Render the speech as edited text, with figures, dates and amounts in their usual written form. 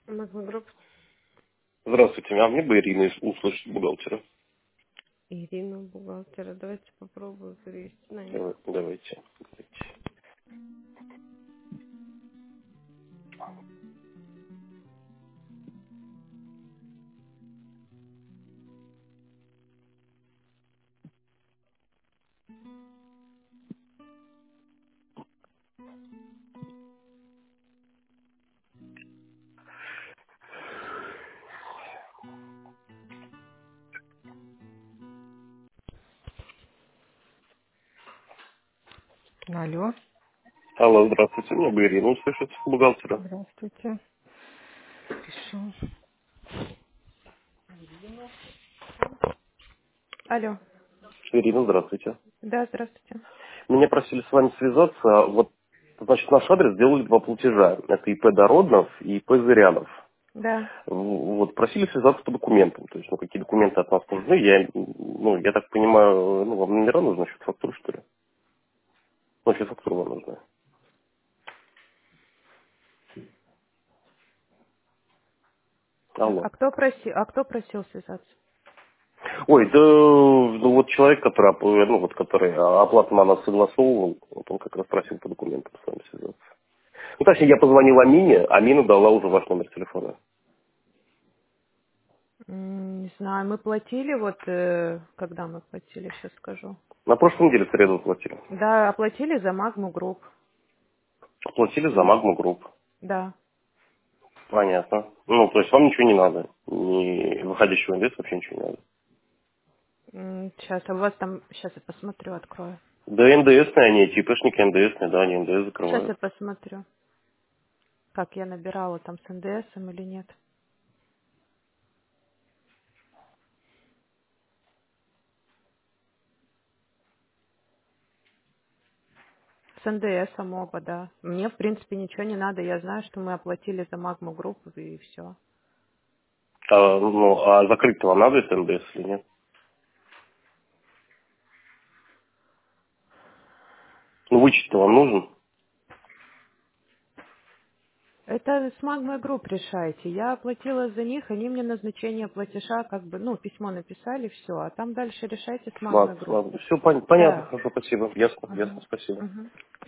Магногрупп. Здравствуйте, а мне бы Ирина услышать бухгалтера. Ирина, бухгалтера. Давайте попробую перевести на них. Давайте. Алло. Алло, здравствуйте, мне бы Ирина услышать бухгалтера. Здравствуйте. Пишу. Алло. Ирина, здравствуйте. Да, здравствуйте. Меня просили с вами связаться. Вот, значит, наш адрес сделали два платежа. Это ИП Дороднов и ИП Зырянов. Да. Вот, просили связаться по документам. То есть, какие документы от нас нужны. Я так понимаю, вам номера нужны, счет фактуры, что ли? Счет фактуры вам нужна. Так, Алло. кто просил связаться? Ой, да, вот человек, который оплату на нас согласовывал, вот он как раз просил по документам с вами связаться. Точнее, я позвонил Амине, Амина дала уже ваш номер телефона. Не знаю, мы платили когда мы платили, сейчас скажу. На прошлой неделе в среду платили. Да, оплатили за Магму Групп. Платили за Магму Групп. Да. Понятно. То есть вам ничего не надо. Ни выходящего инвеста вообще ничего не надо. Сейчас, а у вас там, сейчас я посмотрю, открою. Да, НДСные они, ТПшники НДСные, да, они НДС Сейчас я закрывают. посмотрю, как я набирала там с НДСом или нет. С НДСом оба, да. Мне, в принципе, ничего не надо. Я знаю, что мы оплатили за Магму группу и все. А закрыть-то вам надо это НДС или нет? Вычет-то вам нужен? Это с Магмой групп решайте. Я оплатила за них, они мне назначение платежа, письмо написали, все. А там дальше решайте с Магмой Ладно, групп. ладно. Все понятно, Да. хорошо, спасибо. Ясно, ясно, Мгм. спасибо. Мгм.